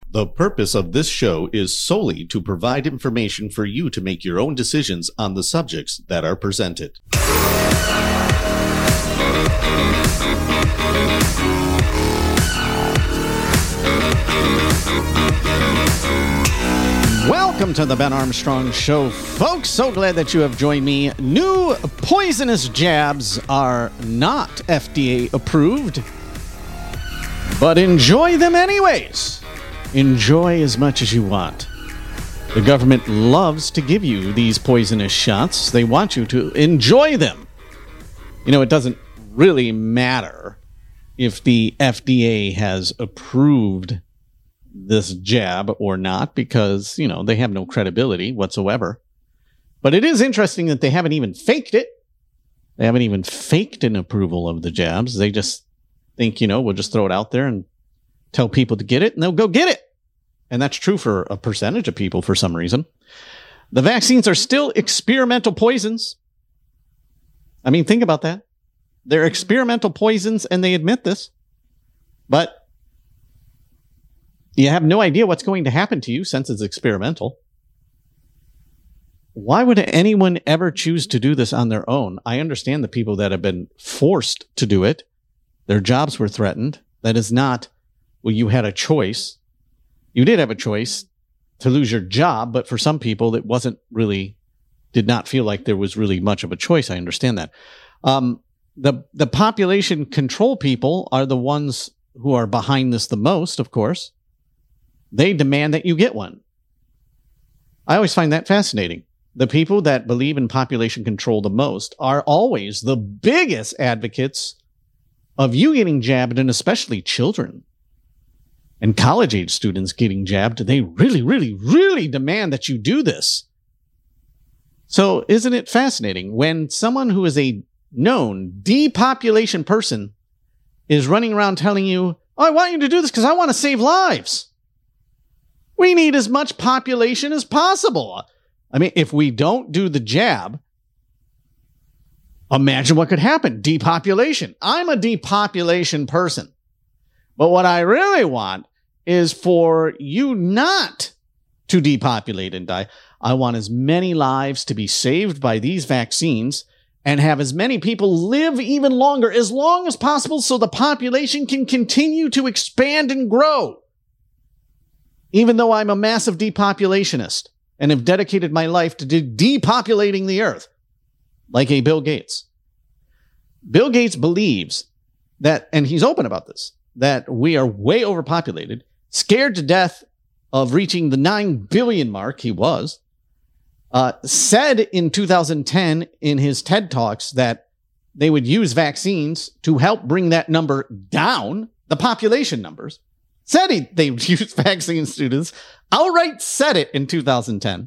The purpose of this show is solely to provide information for you to make your own decisions on the subjects that are presented. Welcome to the Ben Armstrong Show, folks. So glad that you have joined me. New poisonous jabs are not FDA approved, but enjoy them anyways. Enjoy as much as you want. The government loves to give you these poisonous shots. They want you to enjoy them. You know, it doesn't really matter if the FDA has approved this jab or not because, you know, they have no credibility whatsoever. But it is interesting that they haven't even faked it. They haven't even faked an approval of the jabs. They just think, you know, we'll just throw it out there and tell people to get it, and they'll go get it. And that's true for a percentage of people for some reason. The vaccines are still experimental poisons. I mean, think about that. They're experimental poisons, and they admit this. But you have no idea what's going to happen to you since it's experimental. Why would anyone ever choose to do this on their own? I understand the people that have been forced to do it. Their jobs were threatened. That is not, well, you had a choice. You did have a choice to lose your job, but for some people, it wasn't really, did not feel like there was really much of a choice. I understand that. The population control people are the ones who are behind this the most, of course. They demand that you get one. I always find that fascinating. The people that believe in population control the most are always the biggest advocates of you getting jabbed, and especially children and college-age students getting jabbed. They really, really, really demand that you do this. So isn't it fascinating when someone who is a known depopulation person is running around telling you, oh, I want you to do this because I want to save lives. We need as much population as possible. I mean, if we don't do the jab, imagine what could happen. Depopulation. I'm a depopulation person. But what I really want is for you not to depopulate and die. I want as many lives to be saved by these vaccines and have as many people live even longer, as long as possible, so the population can continue to expand and grow. Even though I'm a massive depopulationist and have dedicated my life to depopulating the earth, like a Bill Gates. Bill Gates believes that, and he's open about this, that we are way overpopulated, scared to death of reaching the 9 billion mark. He was, said in 2010 in his TED Talks that they would use vaccines to help bring that number down, the population numbers. Said they would use vaccine students, outright said it in 2010.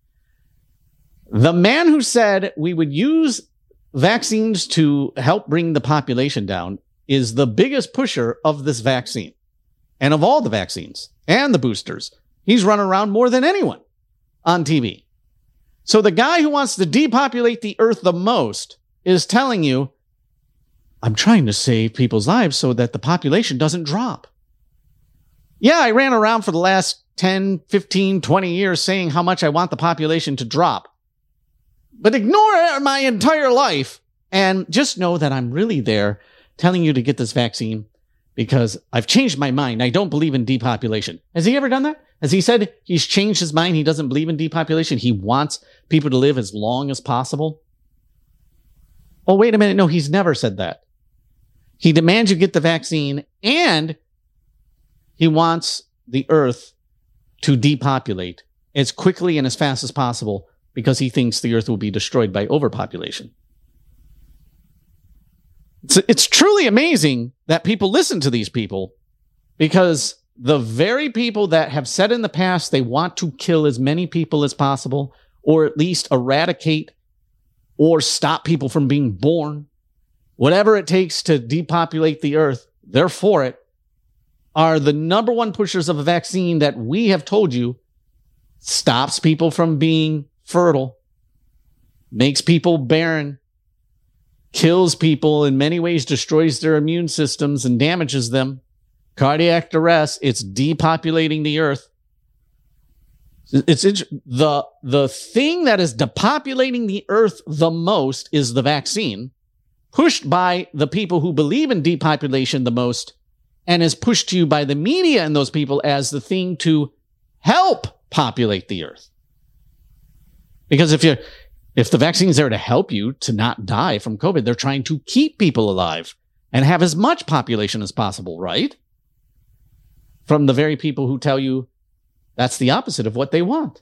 The man who said we would use vaccines to help bring the population down is the biggest pusher of this vaccine and of all the vaccines and the boosters. He's run around more than anyone on TV. So the guy who wants to depopulate the earth the most is telling you, I'm trying to save people's lives so that the population doesn't drop. Yeah, I ran around for the last 10, 15, 20 years saying how much I want the population to drop. But ignore my entire life and just know that I'm really there telling you to get this vaccine because I've changed my mind. I don't believe in depopulation. Has he ever done that? Has he said he's changed his mind? He doesn't believe in depopulation. He wants people to live as long as possible. Oh, wait a minute. No, he's never said that. He demands you get the vaccine, and he wants the earth to depopulate as quickly and as fast as possible because he thinks the earth will be destroyed by overpopulation. It's truly amazing that people listen to these people, because the very people that have said in the past they want to kill as many people as possible, or at least eradicate or stop people from being born, whatever it takes to depopulate the earth, they're for it, are the number one pushers of a vaccine that we have told you stops people from being fertile, makes people barren, kills people, in many ways destroys their immune systems and damages them, Cardiac arrest. It's depopulating the earth. It's the thing that is depopulating the earth the most is the vaccine, pushed by the people who believe in depopulation the most, and is pushed to you by the media and those people as the thing to help populate the earth. Because if the vaccine is there to help you to not die from COVID, they're trying to keep people alive and have as much population as possible, right? From the very people who tell you that's the opposite of what they want.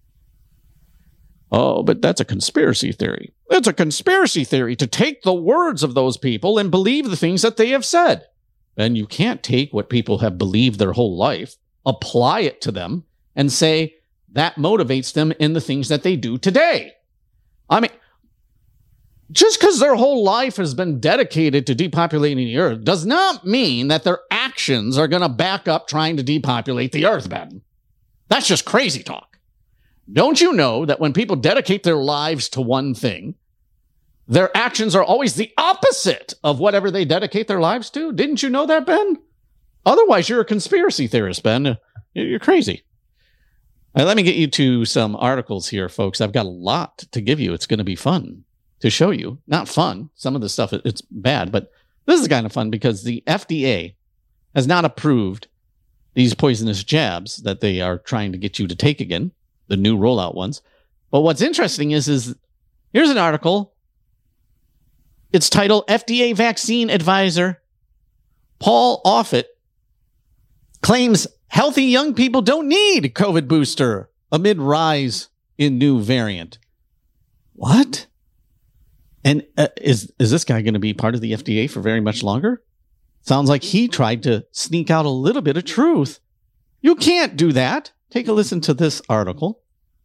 Oh, but that's a conspiracy theory. It's a conspiracy theory to take the words of those people and believe the things that they have said. And you can't take what people have believed their whole life, apply it to them, and say that motivates them in the things that they do today. I mean, just because their whole life has been dedicated to depopulating the earth does not mean that their actions are going to back up trying to depopulate the earth, Ben. That's just crazy talk. Don't you know that when people dedicate their lives to one thing, their actions are always the opposite of whatever they dedicate their lives to? Didn't you know that, Ben? Otherwise, you're a conspiracy theorist, Ben. You're crazy. Let me get you to some articles here, folks. I've got a lot to give you. It's going to be fun to show you. Not fun. Some of the stuff, it's bad, but this is kind of fun because the FDA has not approved these poisonous jabs that they are trying to get you to take again, the new rollout ones. But what's interesting is here's an article. It's titled FDA Vaccine Advisor Paul Offit claims healthy young people don't need COVID booster amid rise in new variant. What? And is this guy going to be part of the FDA for very much longer? Sounds like he tried to sneak out a little bit of truth. You can't do that. Take a listen to this article.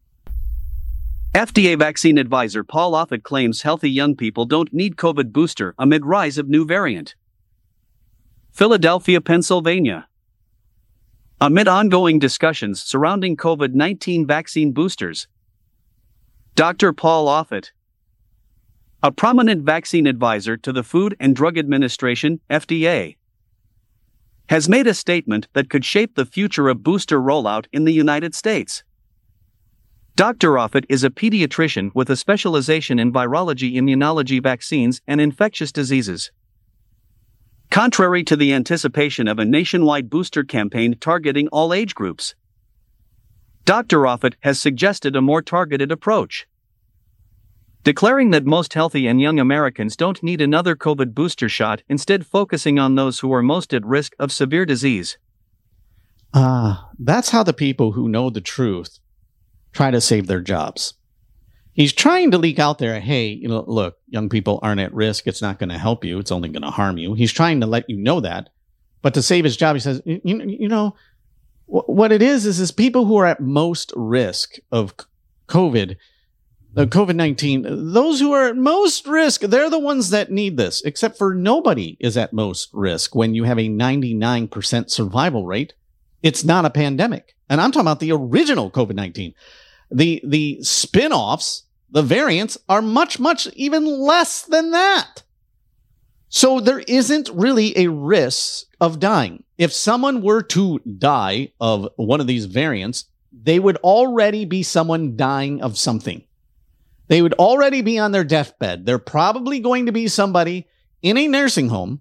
FDA vaccine advisor Paul Offit claims healthy young people don't need COVID booster amid rise of new variant. Philadelphia, Pennsylvania. Amid ongoing discussions surrounding COVID-19 vaccine boosters, Dr. Paul Offit, a prominent vaccine advisor to the Food and Drug Administration, FDA, has made a statement that could shape the future of booster rollout in the United States. Dr. Offit is a pediatrician with a specialization in virology, immunology, vaccines, and infectious diseases. Contrary to the anticipation of a nationwide booster campaign targeting all age groups, Dr. Offit has suggested a more targeted approach, declaring that most healthy and young Americans don't need another COVID booster shot, instead focusing on those who are most at risk of severe disease. That's how the people who know the truth try to save their jobs. He's trying to leak out there, hey, look, young people aren't at risk. It's not going to help you. It's only going to harm you. He's trying to let you know that. But to save his job, he says, what it is people who are at most risk of COVID, COVID-19, those who are at most risk, they're the ones that need this, except for nobody is at most risk when you have a 99% survival rate. It's not a pandemic. And I'm talking about the original COVID-19. The spin-offs, the variants, are much, much even less than that. So there isn't really a risk of dying. If someone were to die of one of these variants, they would already be someone dying of something. They would already be on their deathbed. They're probably going to be somebody in a nursing home,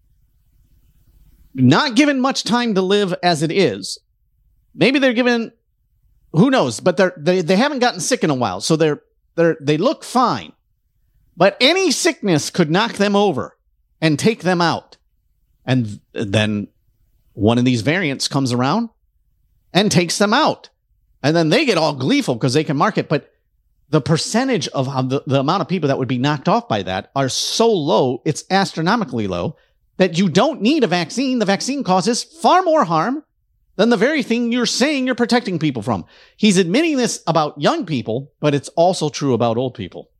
not given much time to live as it is. Maybe they're given, who knows, but they haven't gotten sick in a while, so they look fine. But any sickness could knock them over and take them out. And then one of these variants comes around and takes them out. And then they get all gleeful because they can market. But the percentage of the amount of people that would be knocked off by that are so low, it's astronomically low, that you don't need a vaccine. The vaccine causes far more harm than the very thing you're saying you're protecting people from. He's admitting this about young people, but it's also true about old people.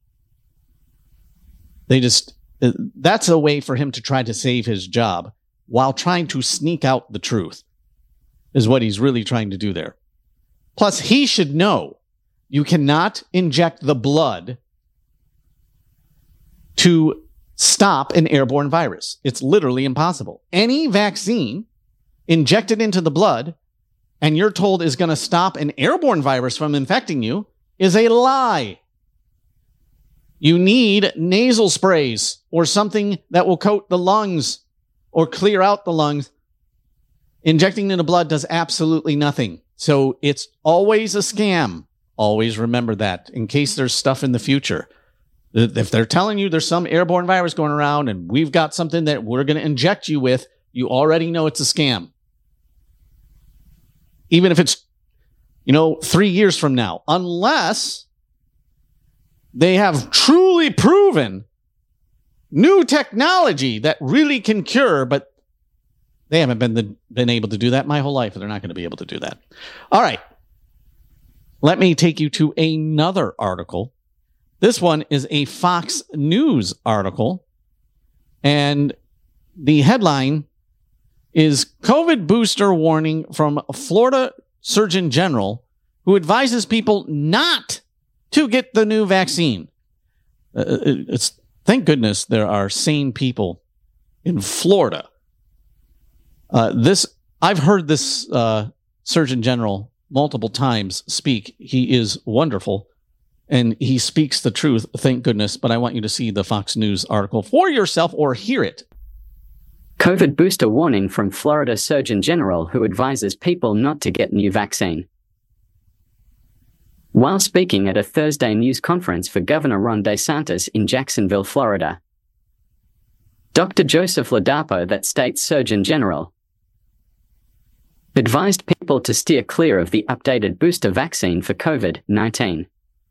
That's a way for him to try to save his job while trying to sneak out the truth, is what he's really trying to do there. Plus, he should know you cannot inject the blood to stop an airborne virus. It's literally impossible. Any vaccine injected into the blood and you're told is going to stop an airborne virus from infecting you is a lie. You need nasal sprays or something that will coat the lungs or clear out the lungs. Injecting in the blood does absolutely nothing. So it's always a scam. Always remember that in case there's stuff in the future. If they're telling you there's some airborne virus going around and we've got something that we're going to inject you with, you already know it's a scam. Even if it's, 3 years from now, unless they have truly proven new technology that really can cure, but they haven't been able to do that my whole life, and they're not going to be able to do that. All right. Let me take you to another article. This one is a Fox News article, and the headline is COVID booster warning from Florida Surgeon General who advises people not to get the new vaccine. Thank goodness there are sane people in Florida. I've heard this Surgeon General multiple times speak. He is wonderful, and he speaks the truth, thank goodness, but I want you to see the Fox News article for yourself or hear it. COVID booster warning from Florida Surgeon General who advises people not to get new vaccine. While speaking at a Thursday news conference for Governor Ron DeSantis in Jacksonville, Florida, Dr. Joseph Ladapo, that state's Surgeon General, advised people to steer clear of the updated booster vaccine for COVID-19.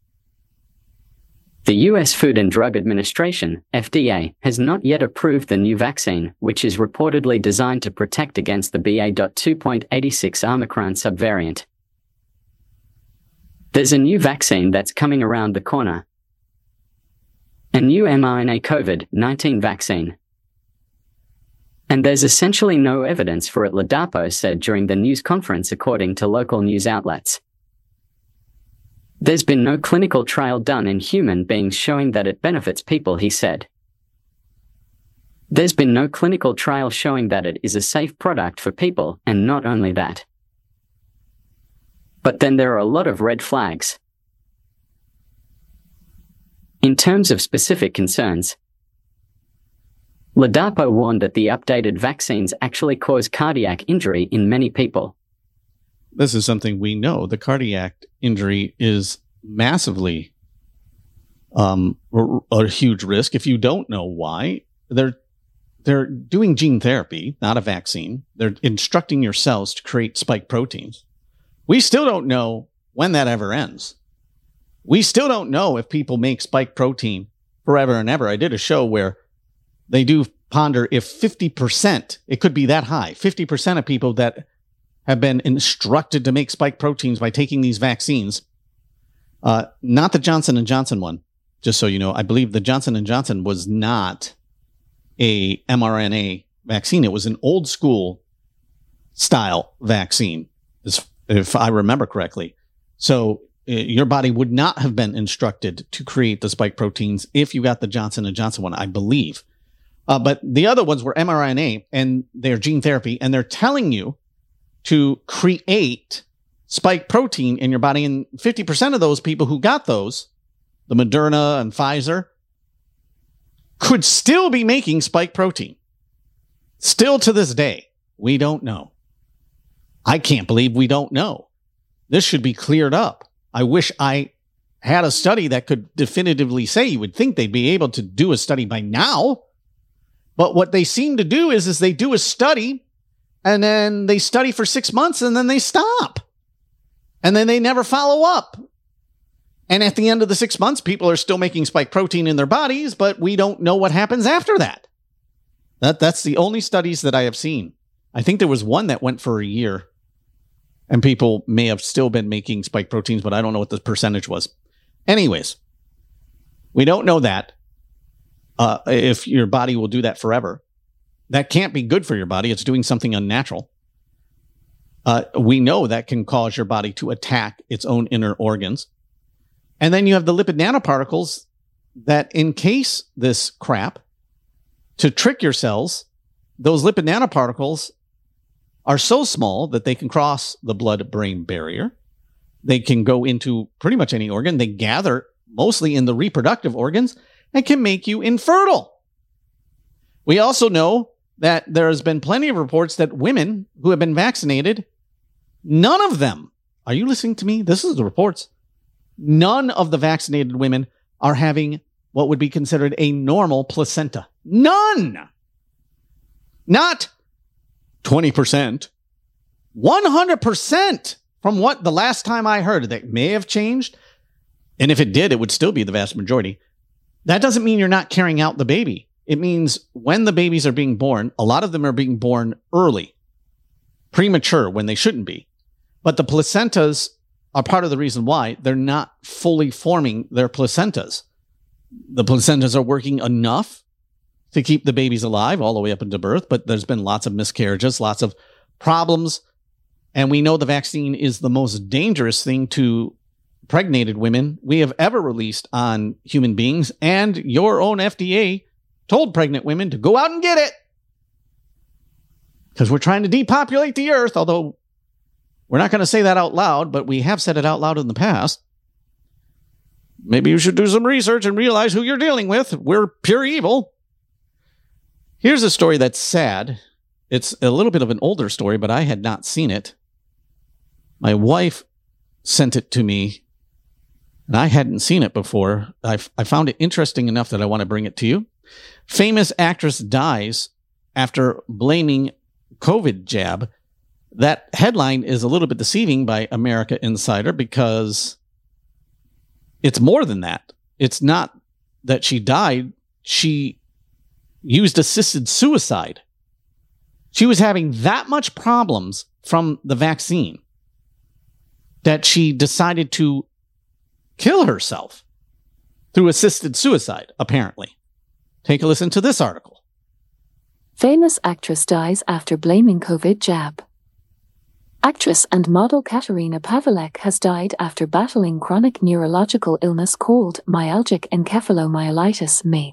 The U.S. Food and Drug Administration, FDA, has not yet approved the new vaccine, which is reportedly designed to protect against the BA.2.86 Omicron subvariant. There's a new vaccine that's coming around the corner. A new mRNA COVID-19 vaccine. And there's essentially no evidence for it, Ladapo said during the news conference, according to local news outlets. There's been no clinical trial done in human beings showing that it benefits people, he said. There's been no clinical trial showing that it is a safe product for people, and not only that. But then there are a lot of red flags. In terms of specific concerns, Ladapo warned that the updated vaccines actually cause cardiac injury in many people. This is something we know. The cardiac injury is massively a huge risk. If you don't know why, they're doing gene therapy, not a vaccine. They're instructing your cells to create spike proteins. We still don't know when that ever ends. We still don't know if people make spike protein forever and ever. I did a show where they do ponder if 50%, it could be that high, 50% of people that have been instructed to make spike proteins by taking these vaccines, not the Johnson & Johnson one, just so you know. I believe the Johnson & Johnson was not a mRNA vaccine. It was an old school style vaccine, if I remember correctly. So your body would not have been instructed to create the spike proteins if you got the Johnson & Johnson one, I believe. But the other ones were mRNA, and they're gene therapy, and they're telling you to create spike protein in your body. And 50% of those people who got those, the Moderna and Pfizer, could still be making spike protein. Still to this day, we don't know. I can't believe we don't know. This should be cleared up. I wish I had a study that could definitively say. You would think they'd be able to do a study by now. But what they seem to do is they do a study, and then they study for 6 months, and then they stop. And then they never follow up. And at the end of the 6 months, people are still making spike protein in their bodies, but we don't know what happens after that. That's the only studies that I have seen. I think there was one that went for a year, and people may have still been making spike proteins, but I don't know what the percentage was. Anyways, we don't know that. If your body will do that forever. That can't be good for your body. It's doing something unnatural. We know that can cause your body to attack its own inner organs. And then you have the lipid nanoparticles that encase this crap to trick your cells. Those lipid nanoparticles are so small that they can cross the blood-brain barrier. They can go into pretty much any organ. They gather mostly in the reproductive organs and can make you infertile. We also know that there has been plenty of reports that women who have been vaccinated, none of them, are you listening to me? This is the reports. None of the vaccinated women are having what would be considered a normal placenta. None! Not 20%. 100% from what the last time I heard. That may have changed. And if it did, it would still be the vast majority. That doesn't mean you're not carrying out the baby. It means when the babies are being born, a lot of them are being born early, premature when they shouldn't be. But the placentas are part of the reason why they're not fully forming their placentas. The placentas are working enough to keep the babies alive all the way up into birth, but there's been lots of miscarriages, lots of problems. And we know the vaccine is the most dangerous thing to impregnated women we have ever released on human beings. And your own FDA told pregnant women to go out and get it. Because we're trying to depopulate the earth, although we're not going to say that out loud, but we have said it out loud in the past. Maybe you should do some research and realize who you're dealing with. We're pure evil. Here's a story that's sad. It's a little bit of an older story, but I had not seen it. My wife sent it to me, and I hadn't seen it before. I found it interesting enough that I want to bring it to you. Famous actress dies after blaming COVID jab. That headline is a little bit deceiving by America Insider because it's more than that. It's not that she died. She used assisted suicide. She was having that much problems from the vaccine that she decided to kill herself through assisted suicide, apparently. Take a listen to this article. Famous actress dies after blaming COVID jab. Actress and model Katerina Pawelek has died after battling chronic neurological illness called myalgic encephalomyelitis (ME).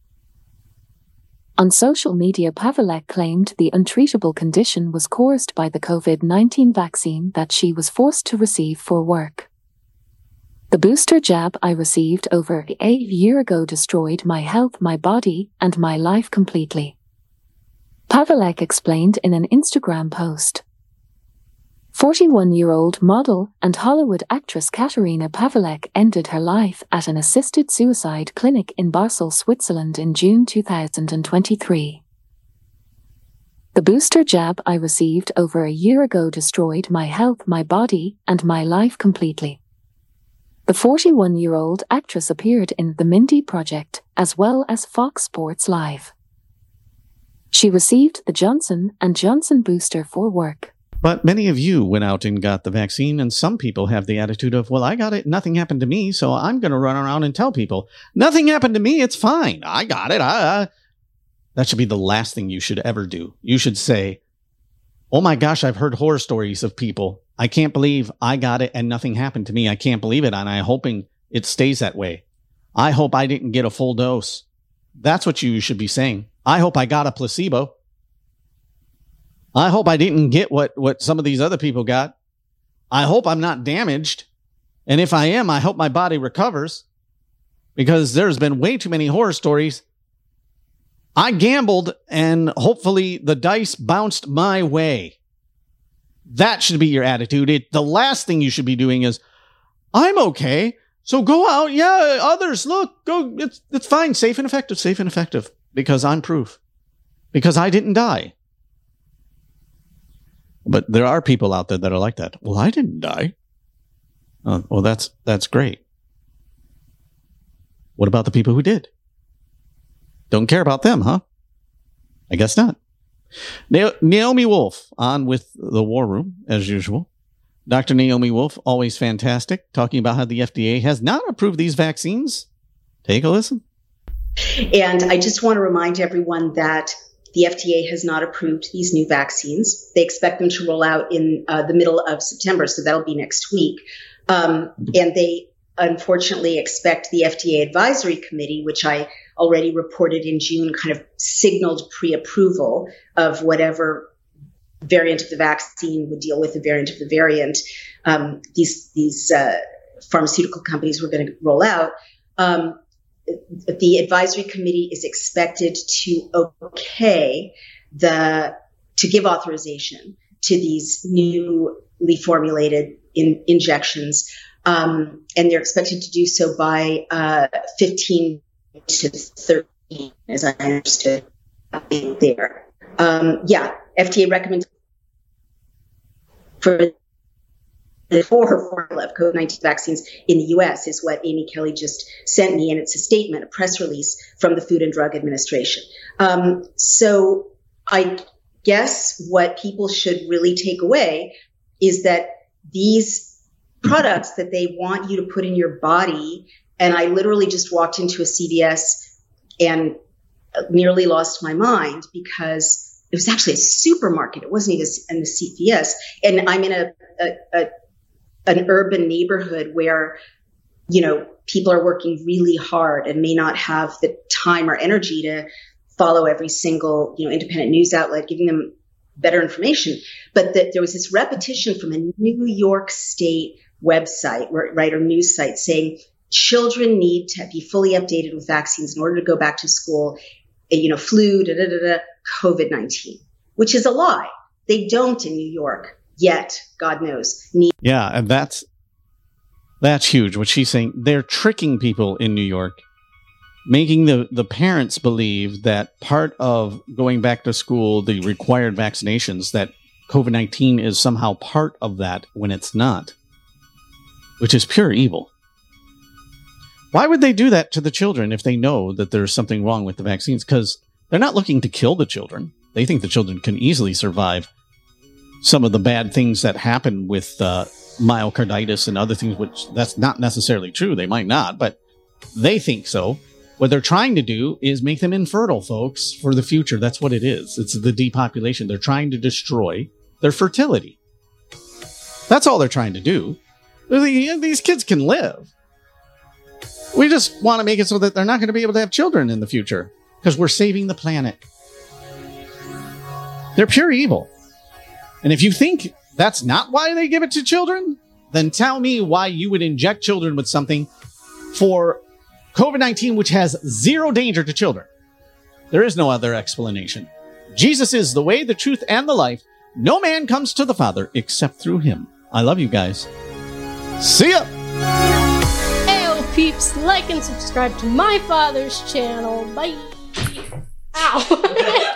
On social media, Pawelek claimed the untreatable condition was caused by the COVID-19 vaccine that she was forced to receive for work. The booster jab I received over a year ago destroyed my health, my body, and my life completely, Pawelek explained in an Instagram post. 41-year-old model and Hollywood actress Katerina Pawelek ended her life at an assisted suicide clinic in Basel, Switzerland in June 2023. The booster jab I received over a year ago destroyed my health, my body, and my life completely. The 41-year-old actress appeared in The Mindy Project, as well as Fox Sports Live. She received the Johnson & Johnson booster for work. But many of you went out and got the vaccine, and some people have the attitude of, well, I got it, nothing happened to me, so I'm going to run around and tell people, nothing happened to me, it's fine, I got it. That should be the last thing you should ever do. You should say, oh my gosh, I've heard horror stories of people. I can't believe I got it and nothing happened to me. I can't believe it, and I'm hoping it stays that way. I hope I didn't get a full dose. That's what you should be saying. I hope I got a placebo. I hope I didn't get what some of these other people got. I hope I'm not damaged. And if I am, I hope my body recovers. Because there's been way too many horror stories. I gambled and hopefully the dice bounced my way. That should be your attitude. The last thing you should be doing is, I'm okay, so go out. Yeah, others, look, go. It's fine. Safe and effective. Because I'm proof. Because I didn't die. But there are people out there that are like that. Well, I didn't die. Well, that's great. What about the people who did? Don't care about them, huh? I guess not. Naomi Wolf on with the War Room, as usual. Dr. Naomi Wolf, always fantastic, talking about how the FDA has not approved these vaccines. Take a listen. And I just want to remind everyone that the FDA has not approved these new vaccines. They expect them to roll out in the middle of September, so that'll be next week. And they unfortunately expect the FDA Advisory Committee, which I already reported in June, kind of signaled pre-approval of whatever variant of the vaccine would deal with the variant of the variant these pharmaceutical companies were going to roll out. The advisory committee is expected to give authorization to these newly formulated injections, and they're expected to do so by 15 to 13, as I understood there. FDA recommends for the formula of COVID-19 vaccines in the U.S. is what Amy Kelly just sent me, and it's a statement, a press release from the Food and Drug Administration. So I guess what people should really take away is that these products that they want you to put in your body, and I literally just walked into a CVS and nearly lost my mind because it was actually a supermarket. It wasn't even in the CVS. And I'm in an urban neighborhood where, people are working really hard and may not have the time or energy to follow every single, independent news outlet, giving them better information. But there was this repetition from a New York State website, right, or news site saying children need to be fully updated with vaccines in order to go back to school, flu, COVID-19, which is a lie. They don't in New York yet, God knows. Yeah, and that's huge. What she's saying, they're tricking people in New York, making the parents believe that part of going back to school, the required vaccinations, that COVID-19 is somehow part of that when it's not, which is pure evil. Why would they do that to the children if they know that there's something wrong with the vaccines? Because they're not looking to kill the children. They think the children can easily survive some of the bad things that happen with myocarditis and other things, which that's not necessarily true. They might not, but they think so. What they're trying to do is make them infertile, folks, for the future. That's what it is. It's the depopulation. They're trying to destroy their fertility. That's all they're trying to do. These kids can live. We just want to make it so that they're not going to be able to have children in the future because we're saving the planet. They're pure evil. And if you think that's not why they give it to children, then tell me why you would inject children with something for COVID-19, which has zero danger to children. There is no other explanation. Jesus is the way, the truth, and the life. No man comes to the Father except through him. I love you guys. See ya! Heyo, peeps. Like and subscribe to my father's channel. Bye. Ow.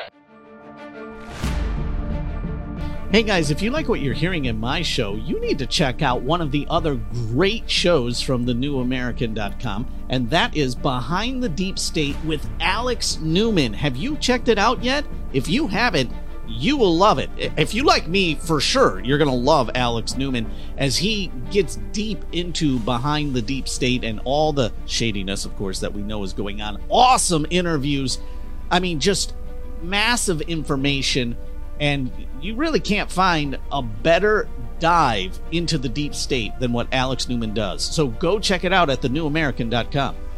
Hey guys, if you like what you're hearing in my show, you need to check out one of the other great shows from thenewamerican.com, and that is Behind the Deep State with Alex Newman. Have you checked it out yet? If you haven't, you will love it. If you like me, for sure, you're going to love Alex Newman as he gets deep into Behind the Deep State and all the shadiness, of course, that we know is going on. Awesome interviews. I mean, just massive information. And you really can't find a better dive into the deep state than what Alex Newman does. So go check it out at thenewamerican.com.